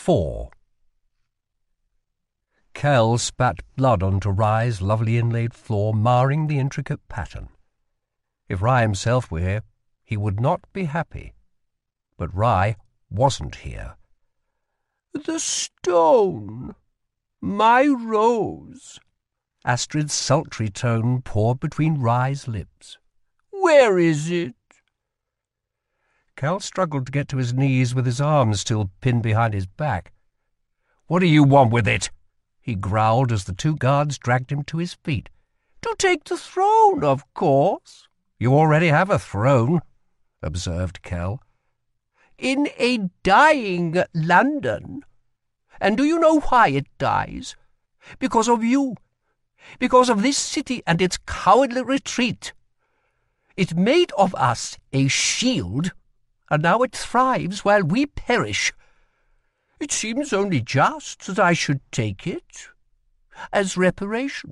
4. Kell spat blood onto Rye's lovely inlaid floor, marring the intricate pattern. If Rye himself were here, he would not be happy. But Rye wasn't here. "The stone! My rose!" Astrid's sultry tone poured between Rye's lips. "Where is it?" Kell struggled to get to his knees with his arms still pinned behind his back. "What do you want with it?" he growled as the 2 guards dragged him to his feet. "To take the throne, of course." "You already have a throne," observed Kell. "In a dying London. And do you know why it dies? Because of you. Because of this city and its cowardly retreat. It made of us a shield, and now it thrives while we perish. It seems only just that I should take it as reparation.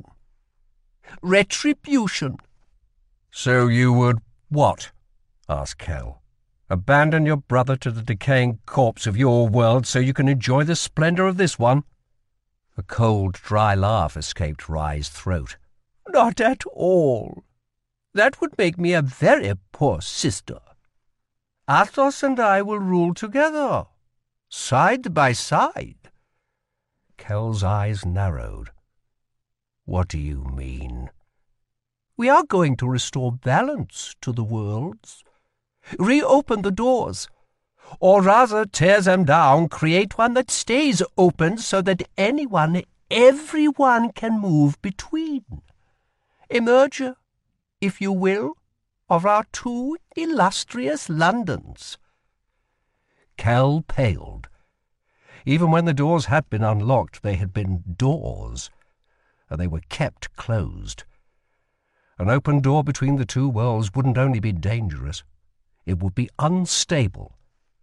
Retribution." "So you would what?" asked Kell. "Abandon your brother to the decaying corpse of your world so you can enjoy the splendour of this one?" A cold, dry laugh escaped Rye's throat. "Not at all. That would make me a very poor sister. Athos and I will rule together, side by side." Kell's eyes narrowed. "What do you mean?" "We are going to restore balance to the worlds, reopen the doors, or rather tear them down, create one that stays open so that everyone can move between. A merger, if you will, of our 2 illustrious Londons." Kell paled. Even when the doors had been unlocked, they had been doors, and they were kept closed. An open door between the 2 worlds wouldn't only be dangerous, it would be unstable.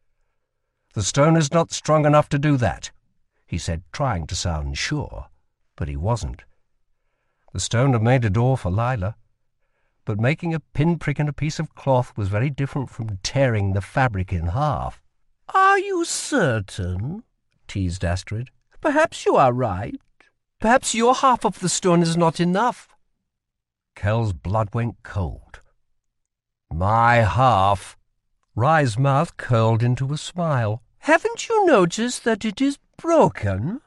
"The stone is not strong enough to do that," he said, trying to sound sure, but he wasn't. The stone had made a door for Lila, but making a pinprick in a piece of cloth was very different from tearing the fabric in half. "Are you certain?" teased Astrid. "Perhaps you are right. Perhaps your half of the stone is not enough." Kell's blood went cold. "My half?" Rye's mouth curled into a smile. "Haven't you noticed that it is broken?"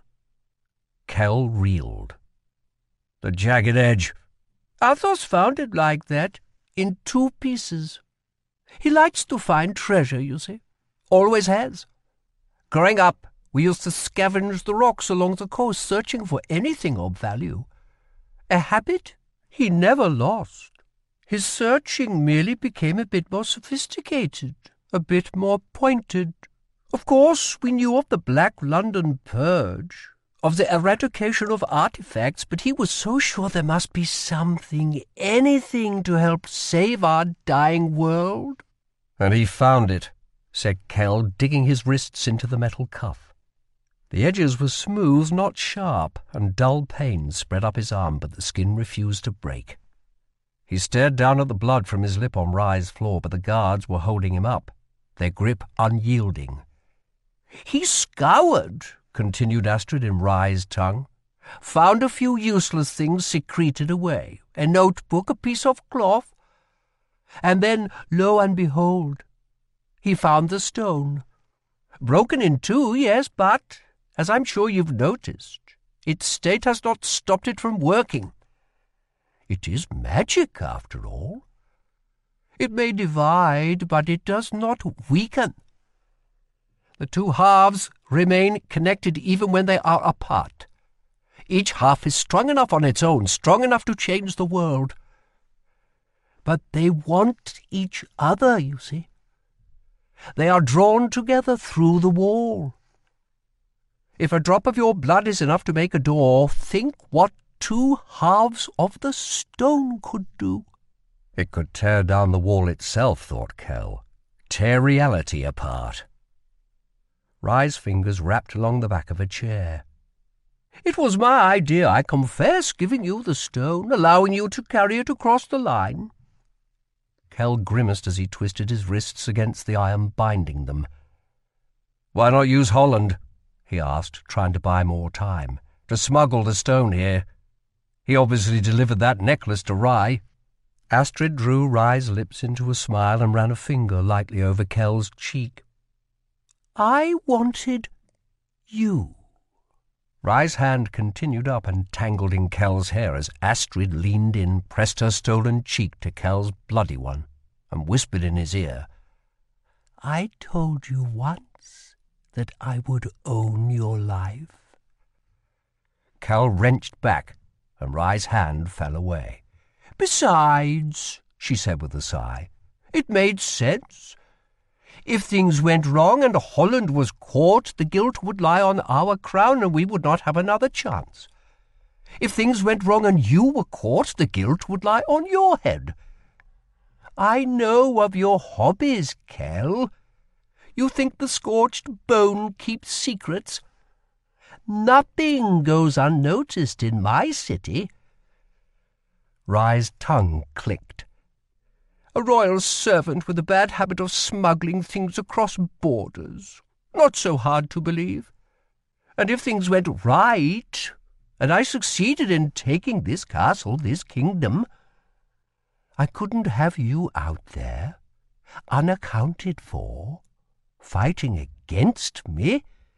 Kell reeled. "The jagged edge." "Athos found it like that, in 2 pieces. He likes to find treasure, you see. Always has. Growing up, we used to scavenge the rocks along the coast, searching for anything of value. A habit he never lost. His searching merely became a bit more sophisticated, a bit more pointed. Of course, we knew of the Black London Purge, of the eradication of artifacts, but he was so sure there must be something, anything to help save our dying world." "And he found it," said Kell, digging his wrists into the metal cuff. The edges were smooth, not sharp, and dull pain spread up his arm, but the skin refused to break. He stared down at the blood from his lip on Rye's floor, but the guards were holding him up, their grip unyielding. "He scoured," continued Astrid in Rye's tongue. "Found a few useless things secreted away, a notebook, a piece of cloth. And then, lo and behold, he found the stone. Broken in 2, yes, but, as I'm sure you've noticed, its state has not stopped it from working. It is magic, after all. It may divide, but it does not weaken. The 2 halves remain connected even when they are apart. Each half is strong enough on its own, strong enough to change the world. But they want each other, you see. They are drawn together through the wall. If a drop of your blood is enough to make a door, think what 2 halves of the stone could do." "It could tear down the wall itself," thought Kell. "Tear reality apart." Rye's fingers wrapped along the back of a chair. "It was my idea, I confess, giving you the stone, allowing you to carry it across the line." Kell grimaced as he twisted his wrists against the iron binding them. "Why not use Holland?" he asked, trying to buy more time. To smuggle the stone here. He obviously delivered that necklace to Rye. Astrid drew Rye's lips into a smile and ran a finger lightly over Kell's cheek. I wanted you. Rye's hand continued up and tangled in Kell's hair as Astrid leaned in, pressed her stolen cheek to Kell's bloody one, and whispered in his ear, I told you once that I would own your life. Kell wrenched back, and Rye's hand fell away. Besides, she said with a sigh, it made sense. If things went wrong and Holland was caught, the guilt would lie on our crown and we would not have another chance. If things went wrong and you were caught, the guilt would lie on your head. I know of your hobbies, Kell. You think the scorched bone keeps secrets? Nothing goes unnoticed in my city. Rye's tongue clicked. A royal servant with a bad habit of smuggling things across borders. Not so hard to believe. And if things went right, and I succeeded in taking this castle, this kingdom, I couldn't have you out there, unaccounted for, fighting against me.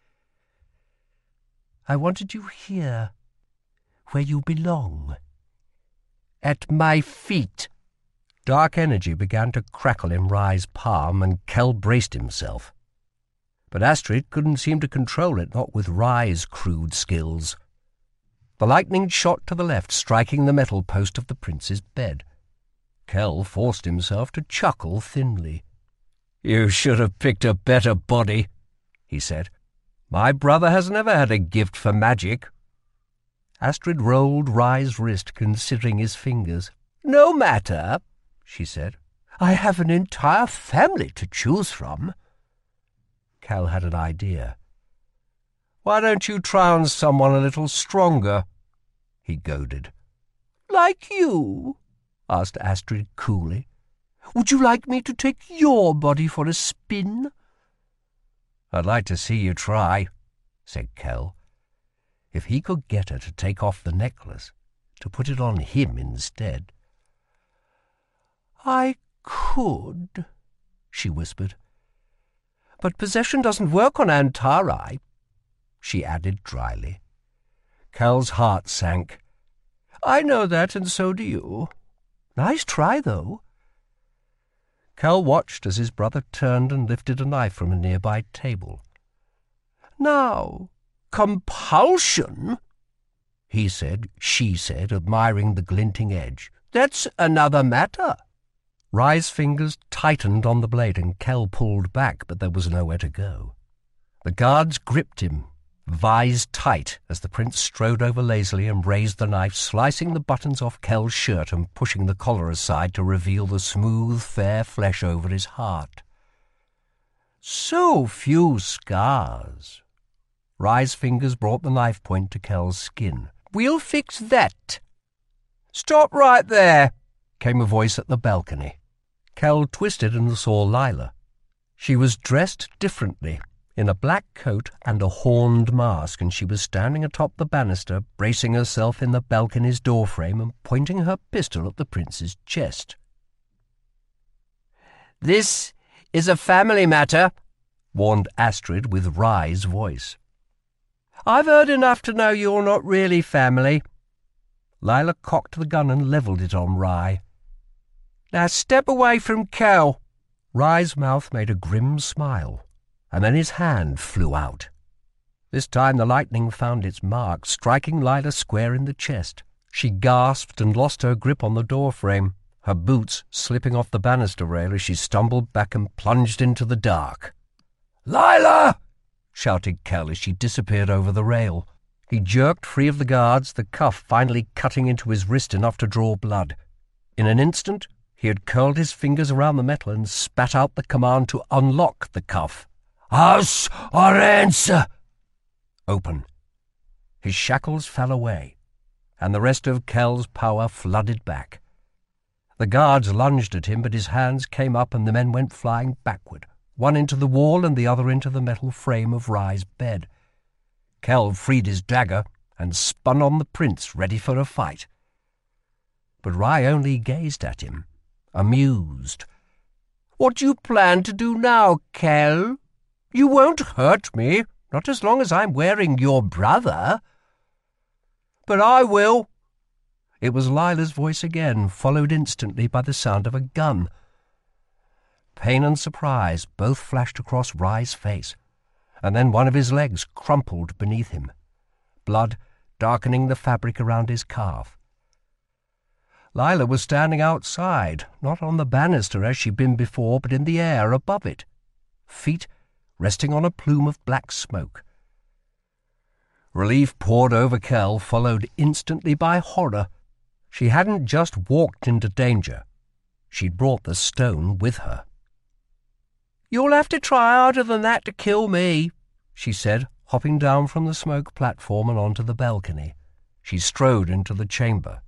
I wanted you here, where you belong, at my feet. Dark energy began to crackle in Rye's palm, and Kell braced himself. But Astrid couldn't seem to control it, not with Rye's crude skills. The lightning shot to the left, striking the metal post of the prince's bed. Kell forced himself to chuckle thinly. You should have picked a better body, he said. My brother has never had a gift for magic. Astrid rolled Rye's wrist, considering his fingers. No matter, she said. I have an entire family to choose from. Kell had an idea. Why don't you try on someone a little stronger? He goaded. Like you? Asked Astrid coolly. Would you like me to take your body for a spin? I'd like to see you try, said Kell. If he could get her to take off the necklace, to put it on him instead. I could, she whispered. But possession doesn't work on Antari, she added dryly. Kell's heart sank. I know that, and so do you. Nice try, though. Kell watched as his brother turned and lifted a knife from a nearby table. Now, compulsion, he said, she said, admiring the glinting edge. That's another matter. Rye's fingers tightened on the blade, and Kell pulled back, but there was nowhere to go. The guards gripped him, vised tight, as the prince strode over lazily and raised the knife, slicing the buttons off Kell's shirt and pushing the collar aside to reveal the smooth, fair flesh over his heart. So few scars. Rye's fingers brought the knife point to Kell's skin. We'll fix that. Stop right there, came a voice at the balcony. Kell twisted and saw Lila. She was dressed differently, in a black coat and a horned mask, and she was standing atop the banister, bracing herself in the balcony's doorframe and pointing her pistol at the prince's chest. This is a family matter, warned Astrid with Rye's voice. I've heard enough to know you're not really family. Lila cocked the gun and levelled it on Rye. Now step away from Kell. Rye's mouth made a grim smile, and then his hand flew out. This time the lightning found its mark, striking Lila square in the chest. She gasped and lost her grip on the doorframe, her boots slipping off the banister rail as she stumbled back and plunged into the dark. Lila! Shouted Kell as she disappeared over the rail. He jerked free of the guards, the cuff finally cutting into his wrist enough to draw blood. In an instant, he had curled his fingers around the metal and spat out the command to unlock the cuff. Us or answer! Open. His shackles fell away, and the rest of Kell's power flooded back. The guards lunged at him, but his hands came up and the men went flying backward, one into the wall and the other into the metal frame of Rye's bed. Kell freed his dagger and spun on the prince, ready for a fight. But Rye only gazed at him, amused. "What do you plan to do now, Kell? You won't hurt me, not as long as I'm wearing your brother." "But I will." It was Lila's voice again, followed instantly by the sound of a gun. Pain and surprise both flashed across Rye's face, and then one of his legs crumpled beneath him, blood darkening the fabric around his calf. Lila was standing outside, not on the banister as she'd been before, but in the air above it, feet resting on a plume of black smoke. Relief poured over Kell, followed instantly by horror. She hadn't just walked into danger. She'd brought the stone with her. "You'll have to try harder than that to kill me," she said, hopping down from the smoke platform and onto the balcony. She strode into the chamber.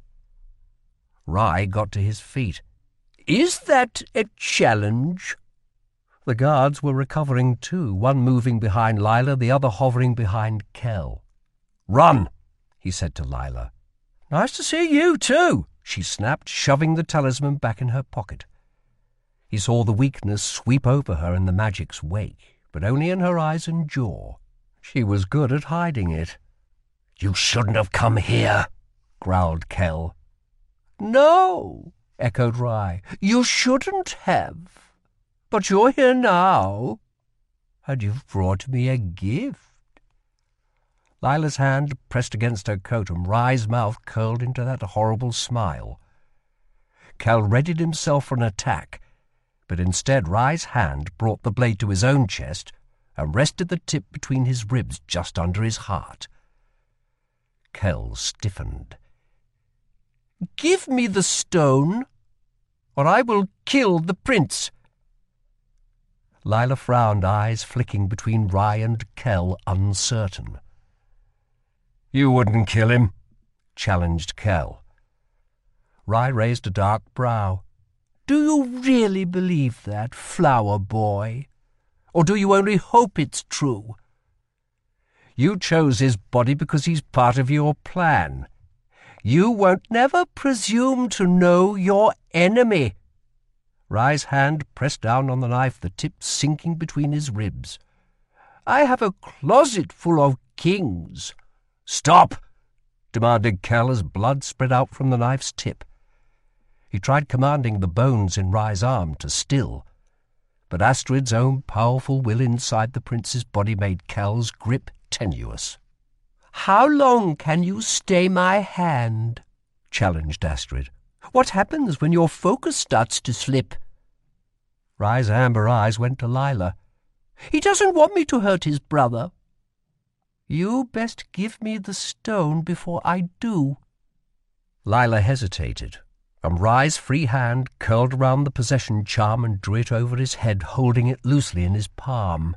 Rye got to his feet. "Is that a challenge?" The guards were recovering too, one moving behind Lila, the other hovering behind Kell. "Run," he said to Lila. "Nice to see you too," she snapped, shoving the talisman back in her pocket. He saw the weakness sweep over her in the magic's wake, but only in her eyes and jaw. She was good at hiding it. "You shouldn't have come here," growled Kell. "No," echoed Rye, "you shouldn't have. But you're here now, and you've brought me a gift." Lila's hand pressed against her coat, and Rye's mouth curled into that horrible smile. Kell readied himself for an attack, but instead Rye's hand brought the blade to his own chest and rested the tip between his ribs just under his heart. Kell stiffened. "Give me the stone, or I will kill the prince." Lila frowned, eyes flicking between Rye and Kell, uncertain. "You wouldn't kill him," challenged Kell. Rye raised a dark brow. "Do you really believe that, flower boy? Or do you only hope it's true? You chose his body because he's part of your plan. You won't never presume to know your enemy." Rye's hand pressed down on the knife, the tip sinking between his ribs. "I have a closet full of kings." "Stop!" demanded Kell as blood spread out from the knife's tip. He tried commanding the bones in Rye's arm to still, but Astrid's own powerful will inside the prince's body made Kell's grip tenuous. "How long can you stay my hand?" challenged Astrid. "What happens when your focus starts to slip?" Rye's amber eyes went to Lila. "He doesn't want me to hurt his brother." "You best give me the stone before I do." Lila hesitated, and Rye's free hand curled around the possession charm and drew it over his head, holding it loosely in his palm.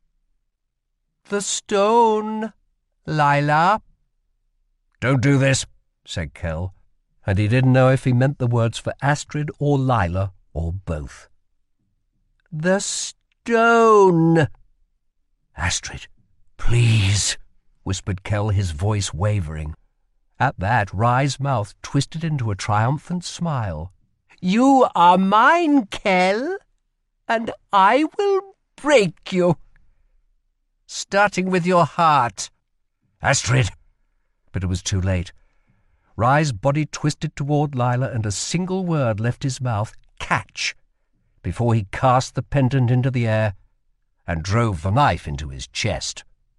"The stone, Lila." "Don't do this," said Kell, and he didn't know if he meant the words for Astrid or Lila or both. "The stone." "Astrid, please," whispered Kell, his voice wavering. At that, Rye's mouth twisted into a triumphant smile. "You are mine, Kell, and I will break you. Starting with your heart." "Astrid!" But it was too late. Rye's body twisted toward Lila, and a single word left his mouth, "Catch," before he cast the pendant into the air and drove the knife into his chest.